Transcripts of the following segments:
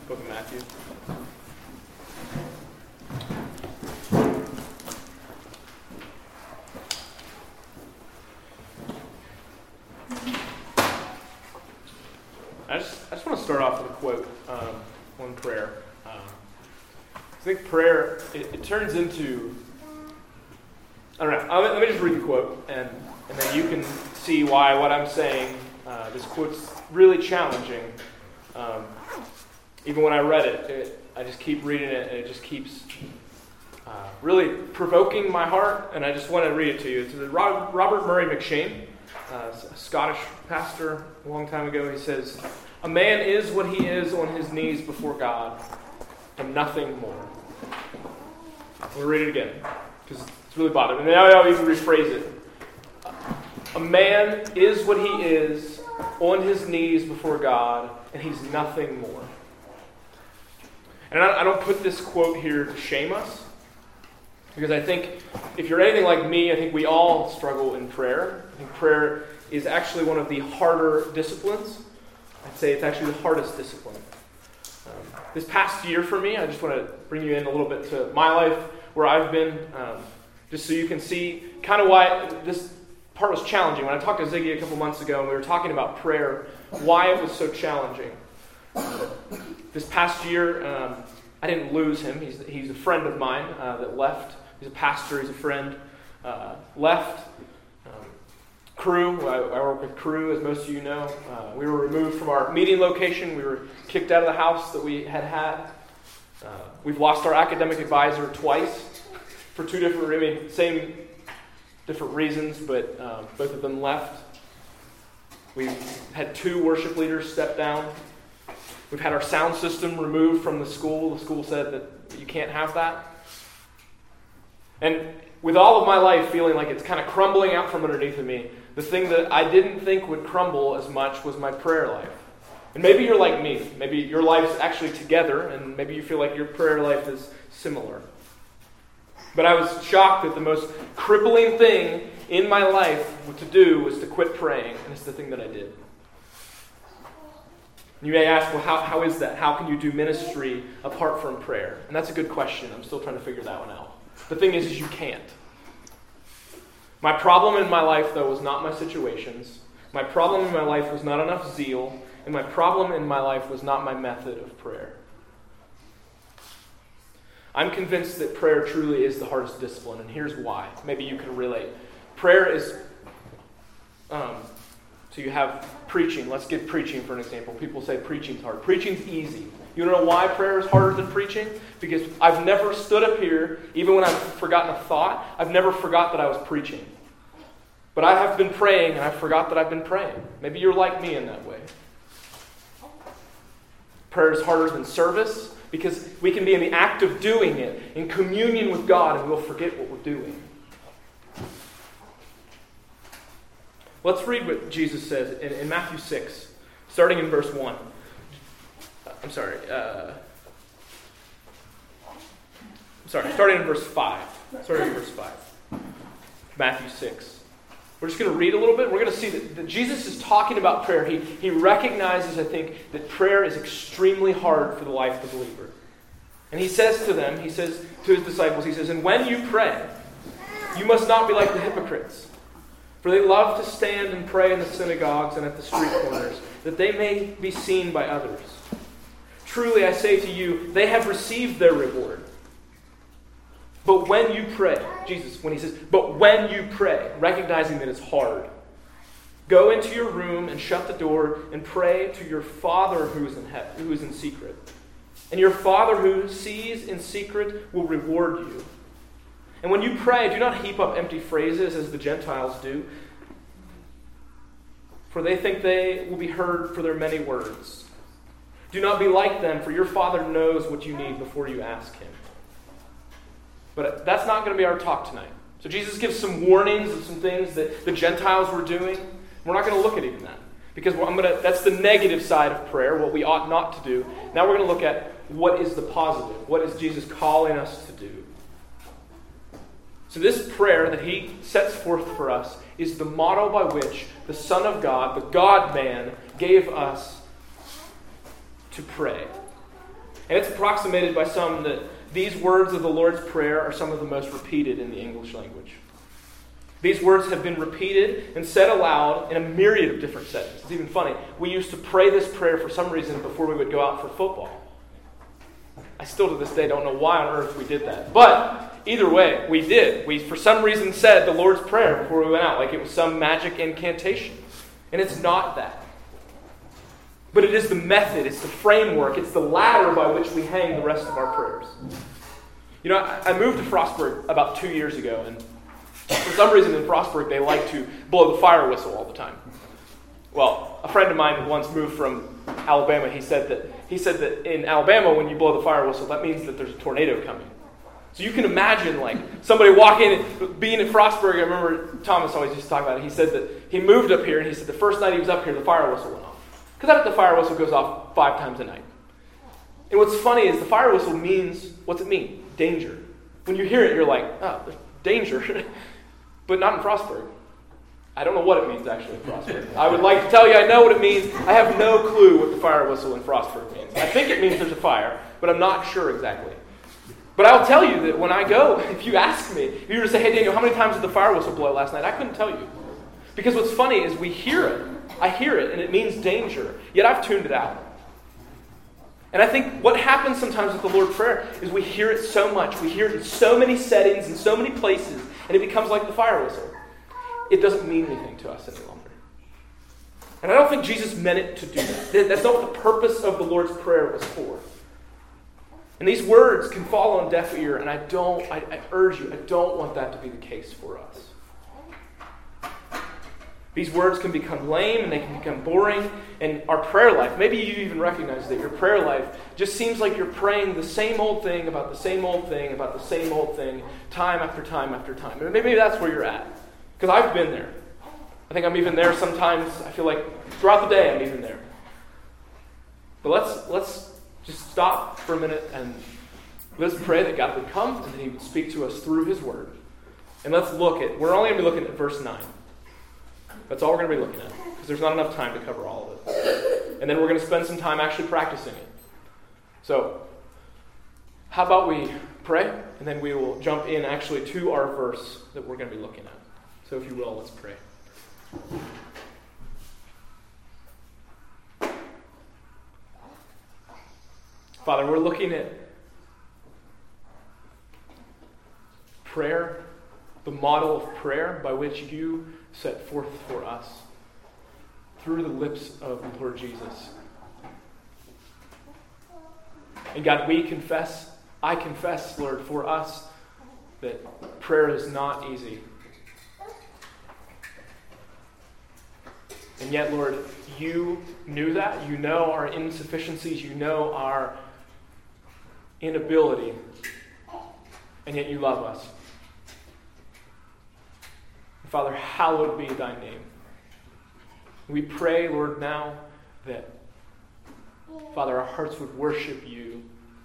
Book of Matthew. I just want to start off with a quote, one prayer. I think prayer, it turns into, I don't know, let me just read the quote, and then you can see why what I'm saying, this quote's really challenging. Even when I read it, I just keep reading it, and it just keeps really provoking my heart, and I just want to read it to you. It's Robert Murray McCheyne, a Scottish pastor a long time ago. He says, "A man is what he is on his knees before God, and nothing more." We'll read it again, because it's really bothering me. Now I'll even rephrase it. A man is what he is on his knees before God, and he's nothing more. And I don't put this quote here to shame us, because I think if you're anything like me, I think we all struggle in prayer. I think prayer is actually one of the harder disciplines. I'd say it's actually the hardest discipline. This past year for me, I just want to bring you in a little bit to my life, where I've been, just so you can see kind of why this part was challenging. When I talked to Ziggy a couple months ago, and we were talking about prayer, why it was so challenging. This past year, I didn't lose him. He's a friend of mine that left. He's a pastor. He's a friend. Left. Crew. I work with Crew, as most of you know. We were removed from our meeting location. We were kicked out of the house that we had. We've lost our academic advisor twice for two different, same different reasons, but both of them left. We've had 2 worship leaders step down. We've had our sound system removed from the school. The school said that you can't have that. And with all of my life feeling like it's kind of crumbling out from underneath of me, the thing that I didn't think would crumble as much was my prayer life. And maybe you're like me. Maybe your life's actually together, and maybe you feel like your prayer life is similar. But I was shocked that the most crippling thing in my life to do was to quit praying, and it's the thing that I did. You may ask, well, how is that? How can you do ministry apart from prayer? And that's a good question. I'm still trying to figure that one out. The thing is you can't. My problem in my life, though, was not my situations. My problem in my life was not enough zeal. And my problem in my life was not my method of prayer. I'm convinced that prayer truly is the hardest discipline, and here's why. Maybe you can relate. Prayer is, so you have preaching. Let's get preaching for an example. People say preaching's hard. Preaching's easy. You know why prayer is harder than preaching? Because I've never stood up here, even when I've forgotten a thought, I've never forgot that I was preaching. But I have been praying, and I forgot that I've been praying. Maybe you're like me in that way. Prayer is harder than service, because we can be in the act of doing it, in communion with God, and we'll forget what we're doing. Let's read what Jesus says in Matthew 6, starting in verse 1. Starting in verse 5. Matthew 6. We're just going to read a little bit. We're going to see that Jesus is talking about prayer. He recognizes, I think, that prayer is extremely hard for the life of the believer. And he says to them, he says to his disciples, he says, "And when you pray, you must not be like the hypocrites. For they love to stand and pray in the synagogues and at the street corners, that they may be seen by others. Truly, I say to you, they have received their reward. But when you pray," Jesus, when he says, "but when you pray," recognizing that it's hard, "go into your room and shut the door and pray to your Father who is in heaven, who is in secret. And your Father who sees in secret will reward you. And when you pray, do not heap up empty phrases as the Gentiles do, for they think they will be heard for their many words. Do not be like them, for your Father knows what you need before you ask him." But that's not going to be our talk tonight. So Jesus gives some warnings of some things that the Gentiles were doing. We're not going to look at even that, because that's the negative side of prayer, what we ought not to do. Now we're going to look at what is the positive. What is Jesus calling us to do? So this prayer that he sets forth for us is the model by which the Son of God, the God-man, gave us to pray. And it's approximated by some that these words of the Lord's Prayer are some of the most repeated in the English language. These words have been repeated and said aloud in a myriad of different settings. It's even funny. We used to pray this prayer for some reason before we would go out for football. I still to this day don't know why on earth we did that. But either way, we did. We, for some reason, said the Lord's Prayer before we went out, like it was some magic incantation. And it's not that. But it is the method, it's the framework, it's the ladder by which we hang the rest of our prayers. You know, I moved to Frostburg about 2 years ago, and for some reason in Frostburg they like to blow the fire whistle all the time. Well, a friend of mine once moved from Alabama. He said that in Alabama, when you blow the fire whistle, that means that there's a tornado coming. So you can imagine, like, somebody walking, being in Frostburg. I remember Thomas always used to talk about it. He said that he moved up here, and he said the first night he was up here, the fire whistle went off. Because the fire whistle goes off 5 times a night. And what's funny is the fire whistle means, what's it mean? Danger. When you hear it, you're like, oh, there's danger. But not in Frostburg. I don't know what it means, actually, in Frostburg. I would like to tell you I know what it means. I have no clue what the fire whistle in Frostburg means. I think it means there's a fire, but I'm not sure exactly. But I'll tell you that when I go, if you ask me, if you were to say, hey, Daniel, how many times did the fire whistle blow last night? I couldn't tell you. Because what's funny is we hear it. I hear it, and it means danger. Yet I've tuned it out. And I think what happens sometimes with the Lord's Prayer is we hear it so much. We hear it in so many settings, in so many places, and it becomes like the fire whistle. It doesn't mean anything to us any longer. And I don't think Jesus meant it to do that. That's not what the purpose of the Lord's Prayer was for. And these words can fall on deaf ear, and I urge you, I don't want that to be the case for us. These words can become lame and they can become boring. And our prayer life, maybe you even recognize that your prayer life just seems like you're praying the same old thing about the same old thing about the same old thing time after time after time. Maybe that's where you're at. Because I've been there. I think I'm even there sometimes. I feel like throughout the day I'm even there. But let's just stop for a minute and let's pray that God would come and that He would speak to us through His Word. And we're only going to be looking at verse 9. That's all we're going to be looking at, because there's not enough time to cover all of it. And then we're going to spend some time actually practicing it. So, how about we pray, and then we will jump in actually to our verse that we're going to be looking at. So if you will, let's pray. Father, we're looking at prayer, the model of prayer by which you set forth for us through the lips of the Lord Jesus. And God, I confess, Lord, for us that prayer is not easy. And yet, Lord, you knew that. You know our insufficiencies. You know our inability. And yet you love us. Father, hallowed be thy name. We pray, Lord, now that, Father, our hearts would worship you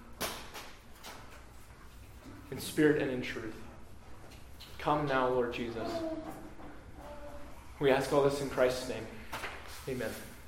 in spirit and in truth. Come now, Lord Jesus. We ask all this in Christ's name. Amen.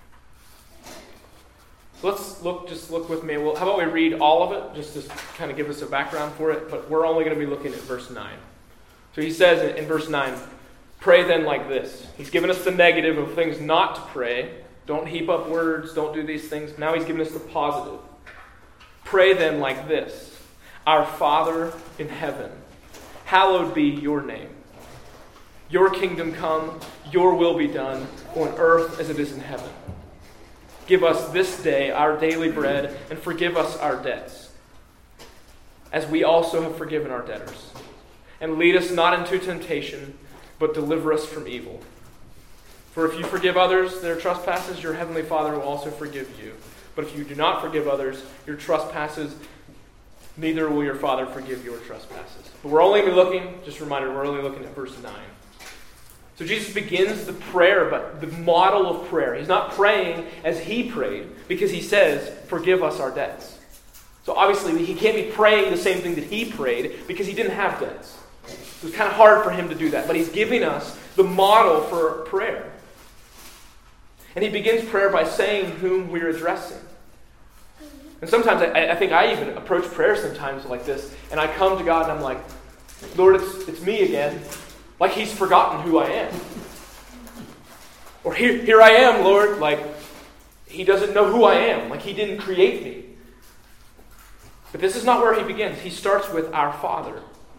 So let's look with me. Well, how about we read all of it, just to kind of give us a background for it, but we're only going to be looking at verse 9. So he says in verse 9, pray then like this. He's given us the negative of things not to pray. Don't heap up words. Don't do these things. Now he's given us the positive. Pray then like this. Our Father in heaven, hallowed be your name. Your kingdom come, your will be done, on earth as it is in heaven. Give us this day our daily bread, and forgive us our debts, as we also have forgiven our debtors. And lead us not into temptation, but deliver us from evil. For if you forgive others their trespasses, your heavenly Father will also forgive you. But if you do not forgive others your trespasses, neither will your Father forgive your trespasses. But we're only looking, just a reminder, we're only looking at verse 9. So Jesus begins the prayer, but the model of prayer. He's not praying as he prayed, because he says, forgive us our debts. So obviously he can't be praying the same thing that he prayed, because he didn't have debts. So it's kind of hard for him to do that. But he's giving us the model for prayer. And he begins prayer by saying whom we're addressing. And sometimes I think I even approach prayer sometimes like this, and I come to God and I'm like, Lord, it's me again. Like he's forgotten who I am. Or here I am, Lord, like he doesn't know who I am, like he didn't create me. But this is not where he begins. He starts with our Father.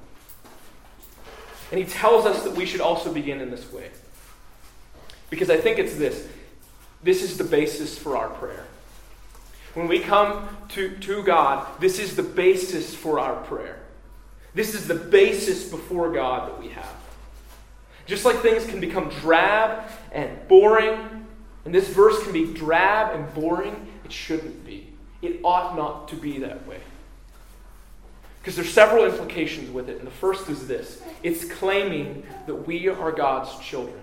And he tells us that we should also begin in this way. Because I think it's this. This is the basis for our prayer. When we come to God, this is the basis for our prayer. This is the basis before God that we have. Just like things can become drab and boring, and this verse can be drab and boring, it shouldn't be. It ought not to be that way. Because there's several implications with it, and the first is this. It's claiming that we are God's children.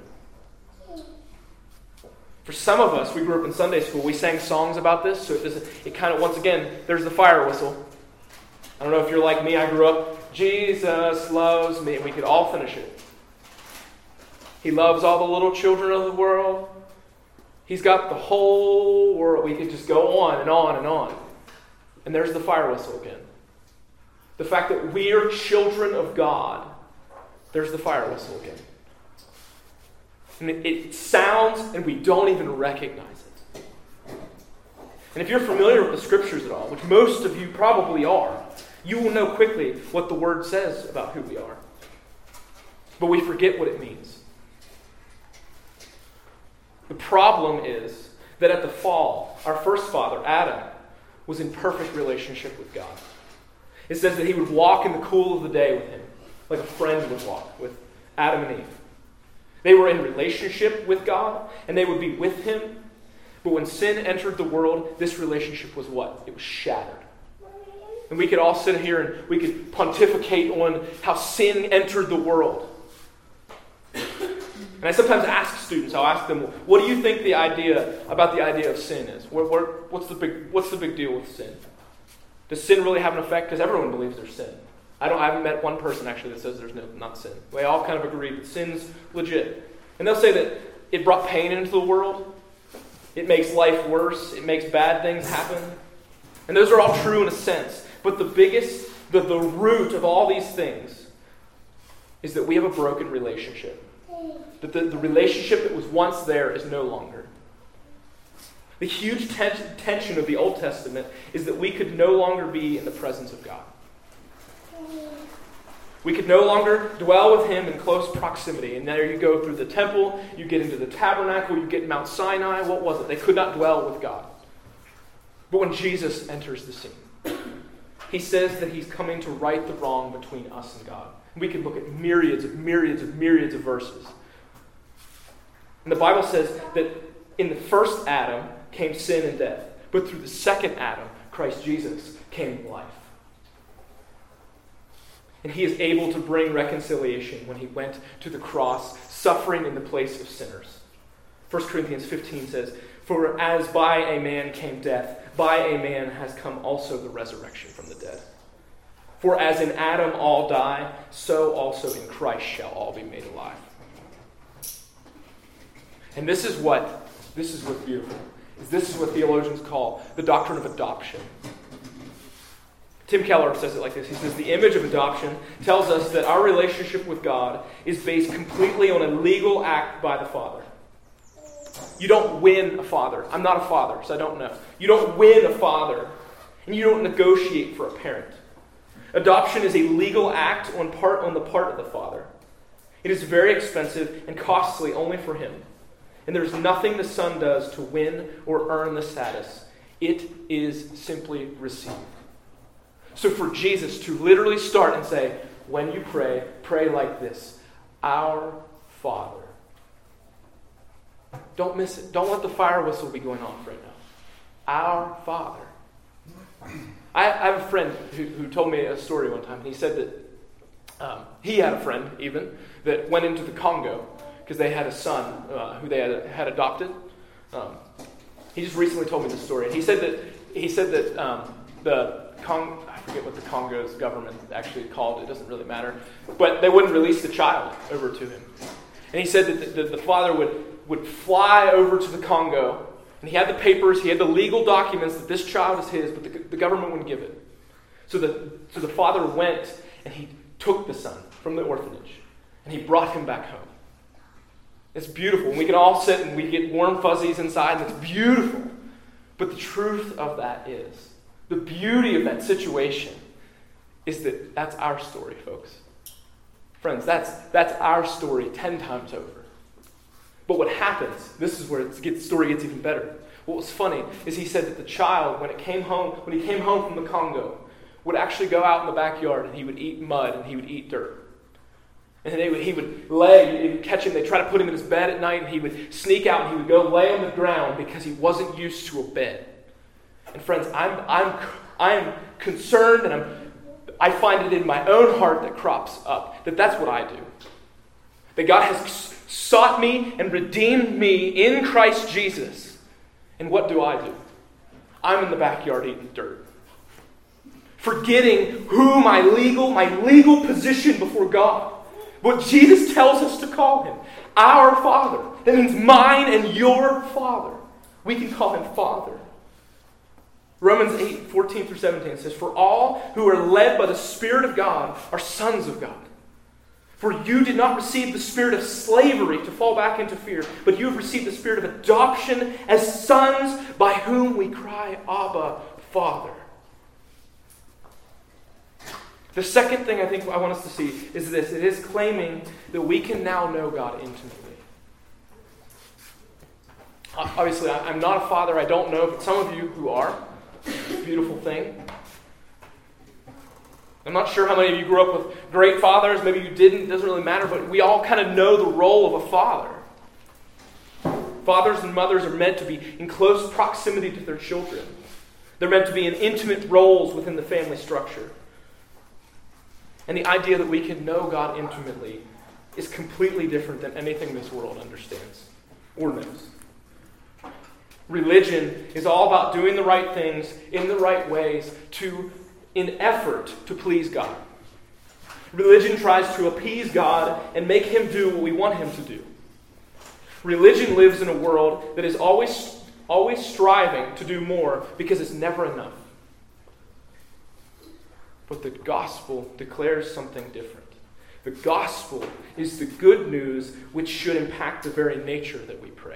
For some of us, we grew up in Sunday school, we sang songs about this, so it kind of, once again, there's the fire whistle. I don't know if you're like me, I grew up, Jesus loves me, and we could all finish it. He loves all the little children of the world. He's got the whole world. We could just go on and on and on. And there's the fire whistle again. The fact that we are children of God, there's the fire whistle again. And it sounds, and we don't even recognize it. And if you're familiar with the Scriptures at all, which most of you probably are, you will know quickly what the Word says about who we are. But we forget what it means. The problem is that at the fall, our first father, Adam, was in perfect relationship with God. It says that he would walk in the cool of the day with him, like a friend would walk with Adam and Eve. They were in relationship with God, and they would be with him. But when sin entered the world, this relationship was what? It was shattered. And we could all sit here and we could pontificate on how sin entered the world. And I sometimes ask students, I'll ask them, what do you think about the idea of sin is? What's the big deal with sin? Does sin really have an effect? Because everyone believes there's sin. I haven't met one person actually that says there's not sin. We all kind of agree that sin's legit. And they'll say that it brought pain into the world. It makes life worse. It makes bad things happen. And those are all true in a sense. But the root of all these things is that we have a broken relationship. That the relationship that was once there is no longer. The huge tension of the Old Testament is that we could no longer be in the presence of God. We could no longer dwell with him in close proximity. And there you go through the temple, you get into the tabernacle, you get Mount Sinai. What was it? They could not dwell with God. But when Jesus enters the scene, he says that he's coming to right the wrong between us and God. We could look at myriads of verses. And the Bible says that in the first Adam came sin and death. But through the second Adam, Christ Jesus, came life. And he is able to bring reconciliation when he went to the cross, suffering in the place of sinners. 1 Corinthians 15 says, "For as by a man came death, by a man has come also the resurrection from the dead. For as in Adam all die, so also in Christ shall all be made alive." And this is what's beautiful. This is what theologians call the doctrine of adoption. Tim Keller says it like this. He says, the image of adoption tells us that our relationship with God is based completely on a legal act by the Father. You don't win a father. I'm not a father, so I don't know. You don't win a father, and you don't negotiate for a parent. Adoption is a legal act on the part of the father. It is very expensive and costly only for him. And there's nothing the son does to win or earn the status. It is simply received. So for Jesus to literally start and say, when you pray, pray like this. Our Father. Don't miss it. Don't let the fire whistle be going off right now. Our Father. I have a friend who told me a story one time. And he said that he had a friend, even, that went into the Congo because they had a son who they had adopted. He just recently told me this story. And he said that I forget what the Congo's government actually called it. It doesn't really matter. But they wouldn't release the child over to him. And he said that the father would fly over to the Congo, and he had the papers, he had the legal documents that this child is his, but the government wouldn't give it. So the father went and he took the son from the orphanage and he brought him back home. It's beautiful. And we can all sit and we get warm fuzzies inside, and it's beautiful. But the truth of that is, the beauty of that situation is that that's our story, folks. Friends, that's our story 10 times over. But what happens, this is where the story gets even better. What was funny is he said that the child, when he came home from the Congo, would actually go out in the backyard and he would eat mud and he would eat dirt. And he would catch him, they'd try to put him in his bed at night, and he would sneak out and he would go lay on the ground because he wasn't used to a bed. And friends, I'm concerned, and I find it in my own heart that crops up, that's what I do. That God has sought me and redeemed me in Christ Jesus. And what do? I'm in the backyard eating dirt. Forgetting who my legal position before God. What Jesus tells us to call him. Our Father. That means mine and your Father. We can call him Father. Romans 8:14-17 says, "For all who are led by the Spirit of God are sons of God. For you did not receive the spirit of slavery to fall back into fear, but you have received the spirit of adoption as sons, by whom we cry, Abba, Father." The second thing I think I want us to see is this. It is claiming that we can now know God intimately. Obviously, I'm not a father. I don't know, but some of you who are. It's a beautiful thing. I'm not sure how many of you grew up with great fathers. Maybe you didn't. It doesn't really matter. But we all kind of know the role of a father. Fathers and mothers are meant to be in close proximity to their children. They're meant to be in intimate roles within the family structure. And the idea that we can know God intimately is completely different than anything this world understands or knows. Religion is all about doing the right things in the right ways in effort to please God. Religion tries to appease God and make him do what we want him to do. Religion lives in a world that is always striving to do more because it's never enough. But the gospel declares something different. The gospel is the good news which should impact the very nature that we pray.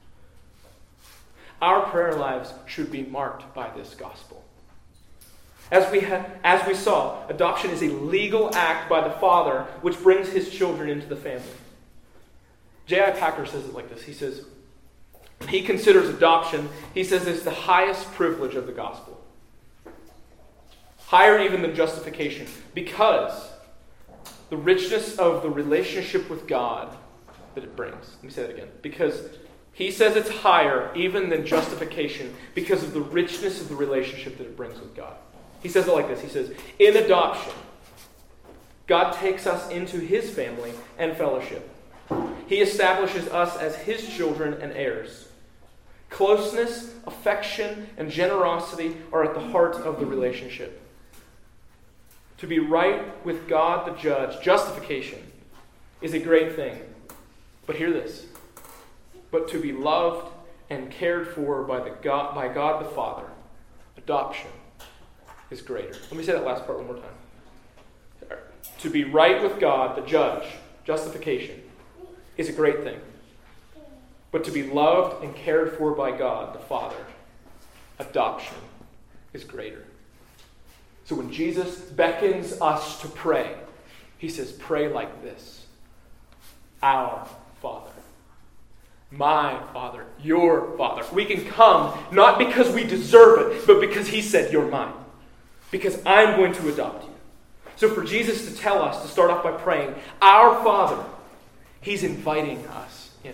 Our prayer lives should be marked by this gospel. As we saw, adoption is a legal act by the Father which brings his children into the family. J.I. Packer says it like this. He says, he considers adoption, he says, it's the highest privilege of the gospel. Higher even than justification, because the richness of the relationship with God that it brings. Let me say that again. Because he says it's higher even than justification because of the richness of the relationship that it brings with God. He says it like this. He says, in adoption, God takes us into his family and fellowship. He establishes us as his children and heirs. Closeness, affection, and generosity are at the heart of the relationship. To be right with God the judge, justification, is a great thing. But hear this. But to be loved and cared for by God the Father, adoption, is greater. Let me say that last part one more time. To be right with God the judge, justification, is a great thing. But to be loved and cared for by God the Father, adoption, is greater. So when Jesus beckons us to pray, he says, pray like this. Our Father. My Father. Your Father. We can come not because we deserve it, but because he said, you're mine. Because I'm going to adopt you. So for Jesus to tell us to start off by praying, our Father, he's inviting us in.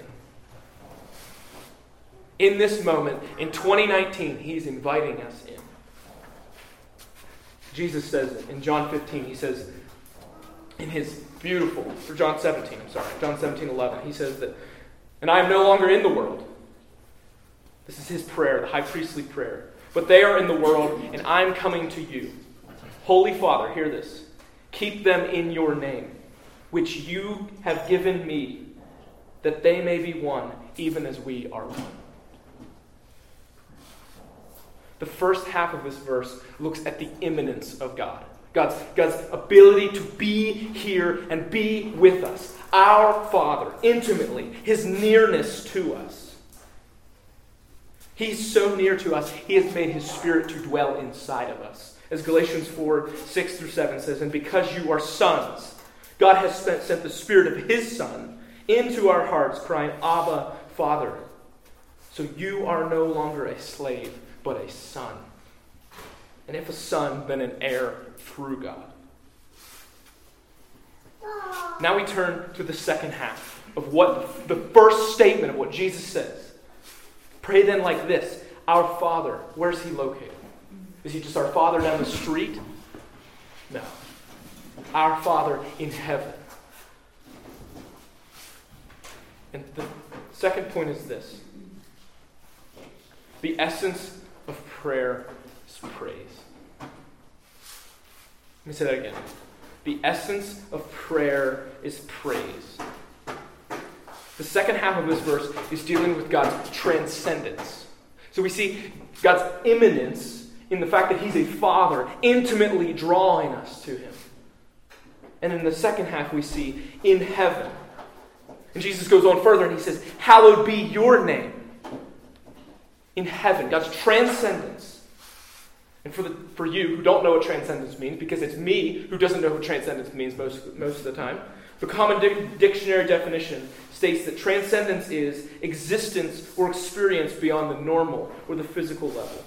In this moment, in 2019, he's inviting us in. Jesus says in John 15, he says, in his beautiful, or John 17:11, he says that, and I am no longer in the world. This is his prayer, the high priestly prayer. But they are in the world, and I'm coming to you. Holy Father, hear this. Keep them in your name, which you have given me, that they may be one, even as we are one. The first half of this verse looks at the immanence of God. God's ability to be here and be with us. Our Father, intimately, his nearness to us. He's so near to us, he has made his Spirit to dwell inside of us. As Galatians 4:6-7 says, and because you are sons, God has sent the Spirit of his Son into our hearts, crying, Abba, Father. So you are no longer a slave, but a son. And if a son, then an heir through God. Now we turn to the second half of what the first statement of what Jesus says. Pray then like this, our Father. Where's he located? Is he just our Father down the street? No. Our Father in heaven. And the second point is this. The essence of prayer is praise. Let me say that again. The essence of prayer is praise. The second half of this verse is dealing with God's transcendence. So we see God's immanence in the fact that he's a father, intimately drawing us to him. And in the second half we see in heaven. And Jesus goes on further and he says, hallowed be your name. In heaven, God's transcendence. And for you who don't know what transcendence means, because it's me who doesn't know what transcendence means most of the time, the common dictionary definition states that transcendence is existence or experience beyond the normal or the physical level.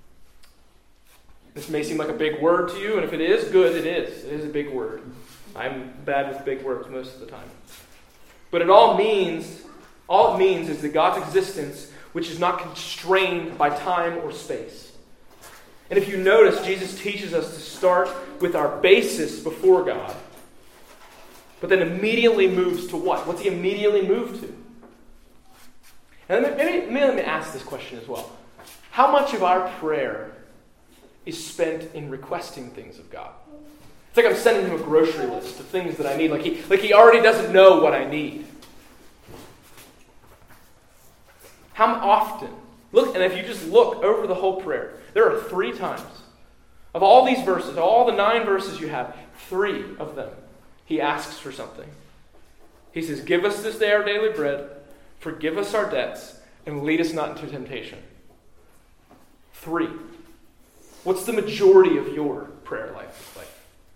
This may seem like a big word to you, and if it is, good, it is. It is a big word. I'm bad with big words most of the time. But all it means is that God's existence, which is not constrained by time or space. And if you notice, Jesus teaches us to start with our basis before God, but then immediately moves to what? What's he immediately move to? And let me ask this question as well. How much of our prayer is spent in requesting things of God? It's like I'm sending him a grocery list of things that I need, like he already doesn't know what I need. How often? Look, and if you just look over the whole prayer, there are 3 times. Of all these verses, all the 9 verses you have, 3 of them, he asks for something. He says, give us this day our daily bread, forgive us our debts, and lead us not into temptation. 3. What's the majority of your prayer life like?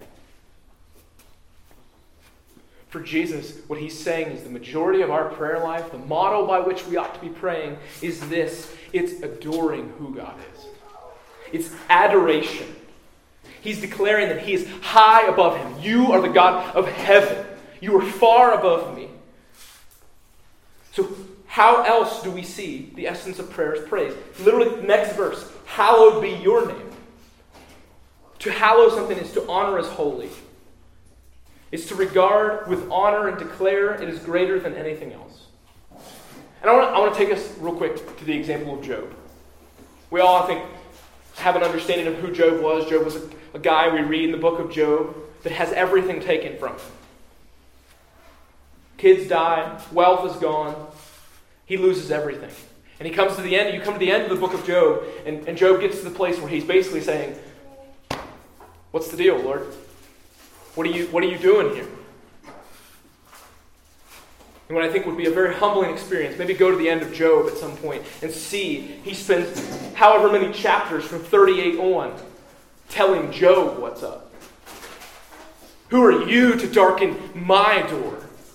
For Jesus, what he's saying is the majority of our prayer life, the model by which we ought to be praying, is this. It's adoring who God is. It's adoration. He's declaring that he is high above him. You are the God of heaven. You are far above me. So how else do we see the essence of prayer as praise? Literally, next verse. Hallowed be your name. To hallow something is to honor as holy. It's to regard with honor and declare it is greater than anything else. And I want to take us real quick to the example of Job. We all, I think, have an understanding of who Job was. Job was a guy we read in the book of Job that has everything taken from him. Kids die, wealth is gone, he loses everything. And he comes to the end, you come to the end of the book of Job, and Job gets to the place where he's basically saying, what's the deal, Lord? What are you doing here? And what I think would be a very humbling experience, maybe go to the end of Job at some point and see he spends however many chapters from 38 on telling Job what's up. Who are you to darken my door?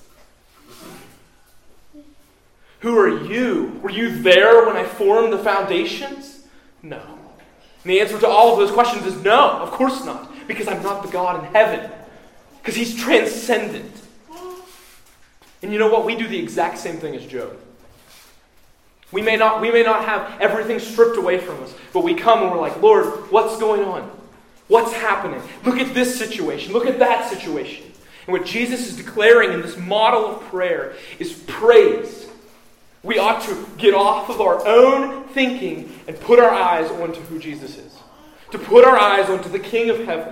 Who are you? Were you there when I formed the foundations? No. And the answer to all of those questions is no, of course not. Because I'm not the God in heaven. Because he's transcendent. And you know what? We do the exact same thing as Job. We may not have everything stripped away from us, but we come and we're like, Lord, what's going on? What's happening? Look at this situation. Look at that situation. And what Jesus is declaring in this model of prayer is praise. We ought to get off of our own thinking and put our eyes onto who Jesus is. To put our eyes onto the King of heaven.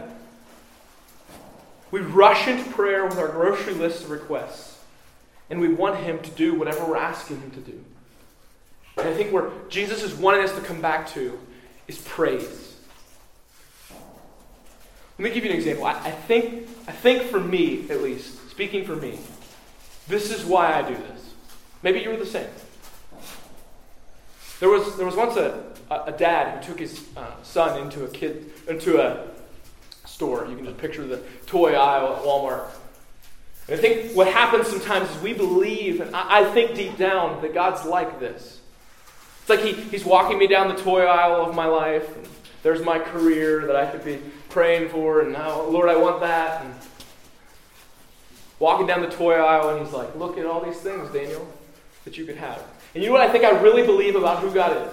We rush into prayer with our grocery list of requests. And we want him to do whatever we're asking him to do. And I think where Jesus is wanting us to come back to is praise. Let me give you an example. I think for me, at least, speaking for me, this is why I do this. Maybe you were the same. There was once a dad who took his son into a store. You can just picture the toy aisle at Walmart. And I think what happens sometimes is we believe, and I think deep down, that God's like this. It's like he's walking me down the toy aisle of my life, and there's my career that I could be praying for, and now, Lord, I want that. And walking down the toy aisle, and he's like, look at all these things, Daniel, that you could have. And you know what I think I really believe about who God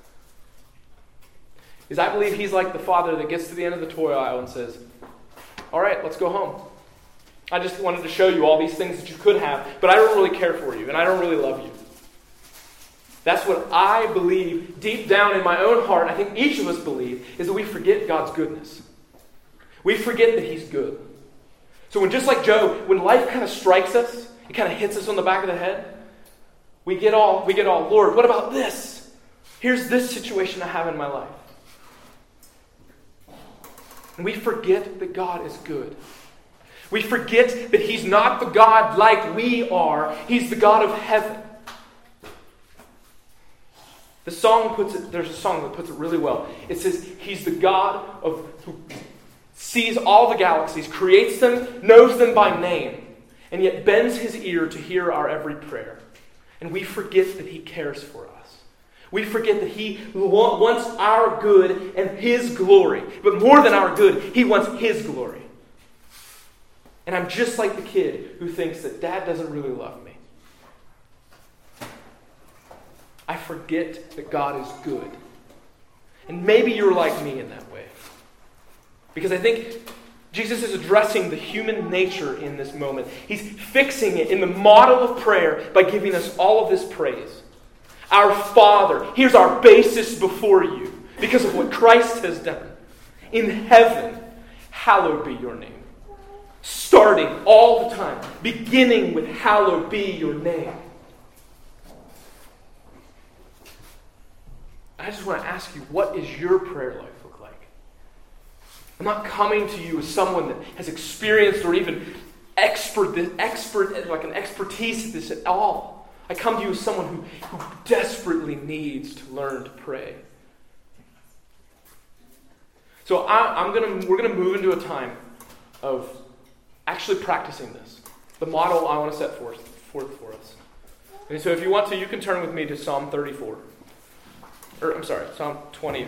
is I believe he's like the father that gets to the end of the toy aisle and says, all right, let's go home. I just wanted to show you all these things that you could have, but I don't really care for you, and I don't really love you. That's what I believe deep down in my own heart, I think each of us believe, is that we forget God's goodness. We forget that he's good. So when, just like Job, when life kind of strikes us, it kind of hits us on the back of the head, we get all, Lord, what about this? Here's this situation I have in my life. And we forget that God is good. We forget that he's not the God like we are. He's the God of heaven. There's a song that puts it really well. It says, he's the God who sees all the galaxies, creates them, knows them by name, and yet bends his ear to hear our every prayer. And we forget that he cares for us. We forget that he wants our good and his glory. But more than our good, he wants his glory. And I'm just like the kid who thinks that dad doesn't really love me. I forget that God is good. And maybe you're like me in that way. Because I think Jesus is addressing the human nature in this moment. He's fixing it in the model of prayer by giving us all of this praise. Our Father, here's our basis before you because of what Christ has done. In heaven, hallowed be your name. Starting all the time, beginning with hallowed be your name. I just want to ask you, what is your prayer life look like? I'm not coming to you as someone that has experienced or even expert like an expertise at this at all. I come to you as someone who desperately needs to learn to pray. So we're gonna move into a time of actually practicing this. The model I want to set forth for us. And so if you want to, you can turn with me to Psalm 34. Psalm 23.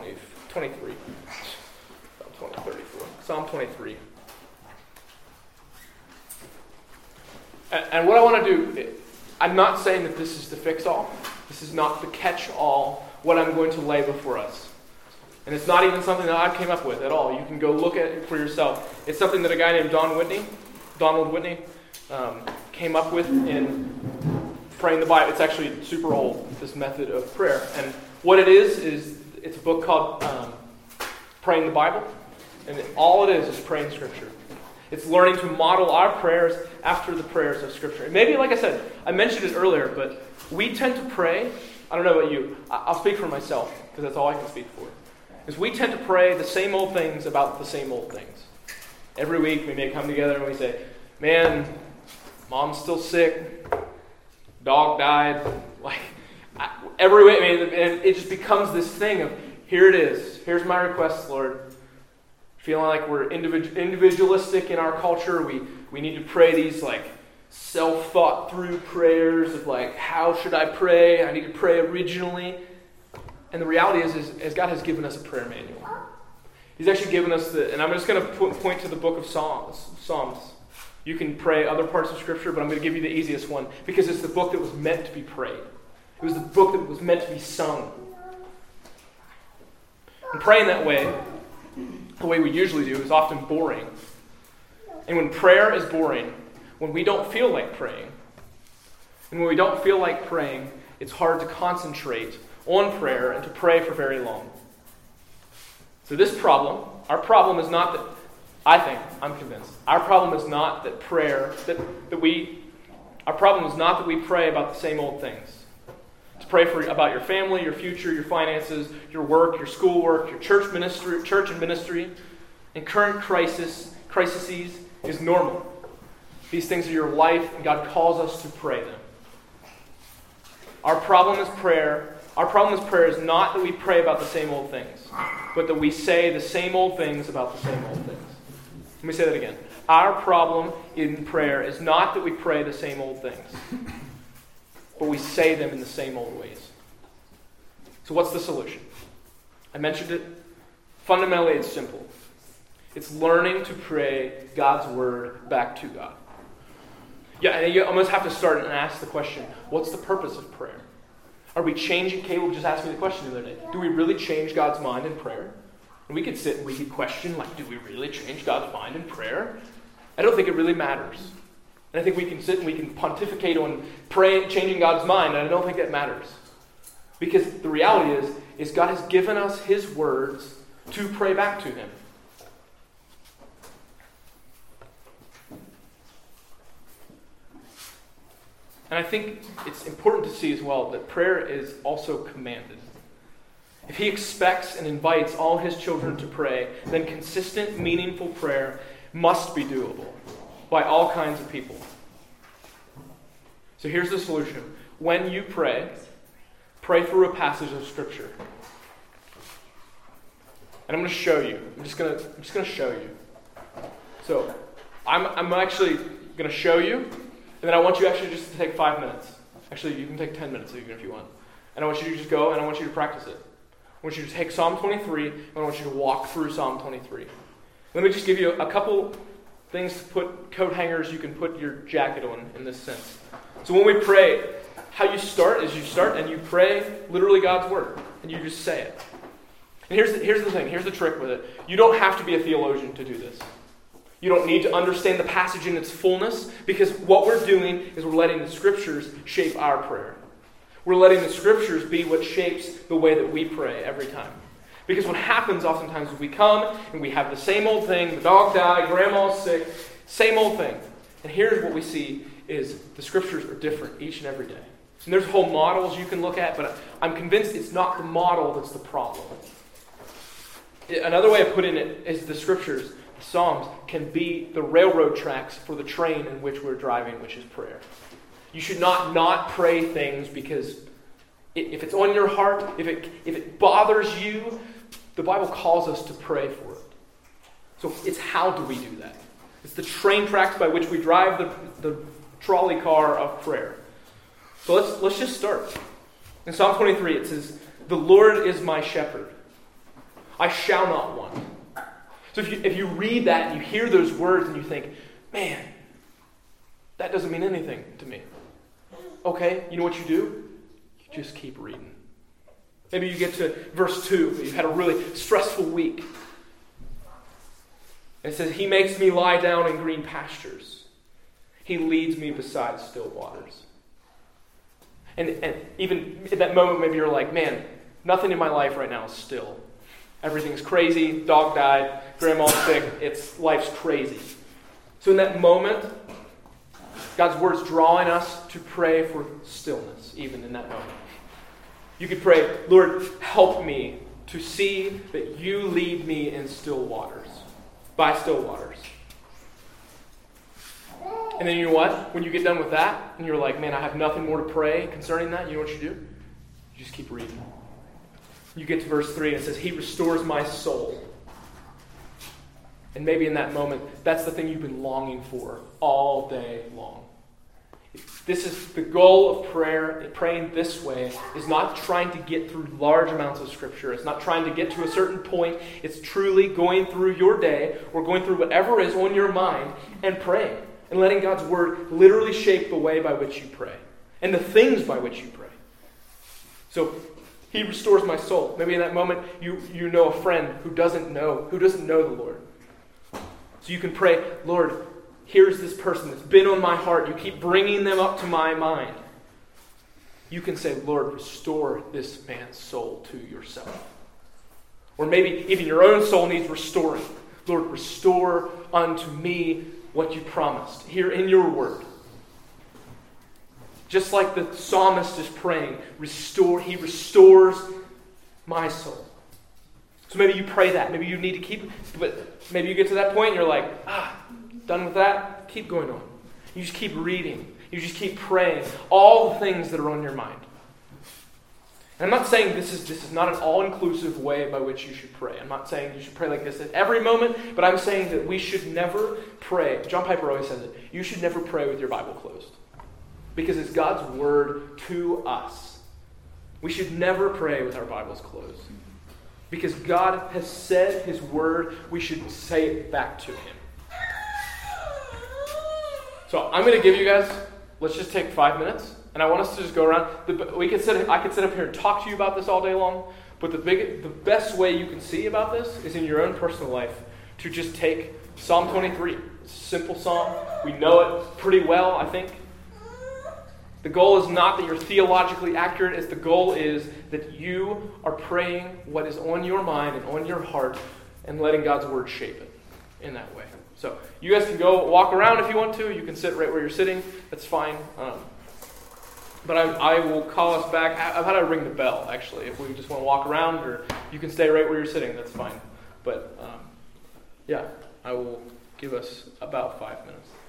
Psalm 23. And what I want to do, I'm not saying that this is the fix-all. This is not the catch-all, what I'm going to lay before us. And it's not even something that I came up with at all. You can go look at it for yourself. It's something that a guy named Donald Whitney, came up with in praying the Bible. It's actually super old, this method of prayer. And what it is it's a book called Praying the Bible. And all it is praying Scripture. It's learning to model our prayers after the prayers of Scripture. And maybe, like I said, I mentioned it earlier, but we tend to pray. I don't know about you. I'll speak for myself, because that's all I can speak for. Is we tend to pray the same old things about the same old things. Every week we may come together and we say, man, mom's still sick. Dog died. Every week, and it just becomes this thing of, here it is. Here's my request, Lord. Feeling like we're individualistic in our culture. We need to pray these self-thought through prayers of how should I pray? I need to pray originally. And the reality is God has given us a prayer manual. He's actually given us and I'm just going to point to the book of Psalms. You can pray other parts of Scripture, but I'm going to give you the easiest one because it's the book that was meant to be prayed. It was the book that was meant to be sung. And praying that way, the way we usually do, is often boring. And when prayer is boring, when we don't feel like praying, and when we don't feel like praying, it's hard to concentrate on prayer and to pray for very long. So this problem, our problem is not that, I'm convinced, our problem is not that our problem is not that we pray about the same old things. to pray about your family, your future, your finances, your work, your schoolwork, your church and ministry, and current crises is normal. These things are your life, and God calls us to pray them. Our problem is prayer is not that we pray about the same old things, but that we say the same old things about the same old things. Let me say that again. Our problem in prayer is not that we pray the same old things, but we say them in the same old ways. So what's the solution? I mentioned it. Fundamentally, it's simple. It's learning to pray God's word back to God. Yeah, and you almost have to start and ask the question, what's the purpose of prayer? Are we changing? Caleb just asked me the question the other day. Do we really change God's mind in prayer? And we could sit and we could question, do we really change God's mind in prayer? I don't think it really matters. And I think we can sit and we can pontificate on changing God's mind, and I don't think that matters. Because the reality is God has given us His words to pray back to Him. And I think it's important to see as well that prayer is also commanded. If He expects and invites all His children to pray, then consistent, meaningful prayer must be doable by all kinds of people. So here's the solution. When you pray through a passage of Scripture. And I'm going to show you. I'm just going to show you. So I'm actually going to show you. And then I want you actually just to take 5 minutes. Actually, you can take 10 minutes even if you want. And I want you to just go and I want you to practice it. I want you to take Psalm 23 and I want you to walk through Psalm 23. Let me just give you a couple things to put, coat hangers you can put your jacket on in this sense. So when we pray, how you start is you start and you pray literally God's word. And you just say it. And here's the thing. Here's the trick with it. You don't have to be a theologian to do this. You don't need to understand the passage in its fullness, because what we're doing is we're letting the Scriptures shape our prayer. We're letting the Scriptures be what shapes the way that we pray every time. Because what happens oftentimes is we come and we have the same old thing, the dog died, grandma's sick, same old thing. And here's what we see is the Scriptures are different each and every day. And there's whole models you can look at, but I'm convinced it's not the model that's the problem. Another way of putting it is the Scriptures, the Psalms, can be the railroad tracks for the train in which we're driving, which is prayer. You should not pray things because if it's on your heart, if it bothers you, the Bible calls us to pray for it. So it's how do we do that? It's the train tracks by which we drive the trolley car of prayer. So let's just start. In Psalm 23 it says, "The Lord is my shepherd. I shall not want." So if you read that and you hear those words and you think, man, that doesn't mean anything to me. Okay, you know what you do? You just keep reading. Maybe you get to verse 2, you've had a really stressful week. It says, "He makes me lie down in green pastures. He leads me beside still waters." And even in that moment, maybe you're like, man, nothing in my life right now is still. Everything's crazy, dog died, grandma's sick, life's crazy. So in that moment, God's word's drawing us to pray for stillness, even in that moment. You could pray, "Lord, help me to see that you lead me in still waters, by still waters." And then you know what? When you get done with that, and you're like, man, I have nothing more to pray concerning that, you know what you do? You just keep reading. You get to verse 3 and it says, "He restores my soul." And maybe in that moment, that's the thing you've been longing for all day long. This is the goal of prayer. Praying this way is not trying to get through large amounts of Scripture. It's not trying to get to a certain point. It's truly going through your day or going through whatever is on your mind and praying. And letting God's word literally shape the way by which you pray. And the things by which you pray. So, He restores my soul. Maybe in that moment you know a friend who doesn't know the Lord. So you can pray, "Lord, here's this person that's been on my heart. You keep bringing them up to my mind." You can say, "Lord, restore this man's soul to yourself." Or maybe even your own soul needs restoring. "Lord, restore unto me what you promised here in your word." Just like the psalmist is praying, he restores my soul. So maybe you pray that. Maybe you need to keep, but maybe you get to that point and you're like, done with that? Keep going on. You just keep reading. You just keep praying. All the things that are on your mind. And I'm not saying this is not an all-inclusive way by which you should pray. I'm not saying you should pray like this at every moment, but I'm saying that we should never pray. John Piper always says it. You should never pray with your Bible closed. Because it's God's word to us. We should never pray with our Bibles closed. Because God has said His word, we should say it back to Him. So I'm going to give you guys, let's just take 5 minutes. And I want us to just go around. I could sit up here and talk to you about this all day long. But the best way you can see about this is in your own personal life. To just take Psalm 23. It's a simple psalm. We know it pretty well, I think. The goal is not that you're theologically accurate. The goal is that you are praying what is on your mind and on your heart and letting God's word shape it in that way. So you guys can go walk around if you want to. You can sit right where you're sitting. That's fine. But I will call us back. I've had to ring the bell, actually. If we just want to walk around, or you can stay right where you're sitting, that's fine. But, I will give us about 5 minutes.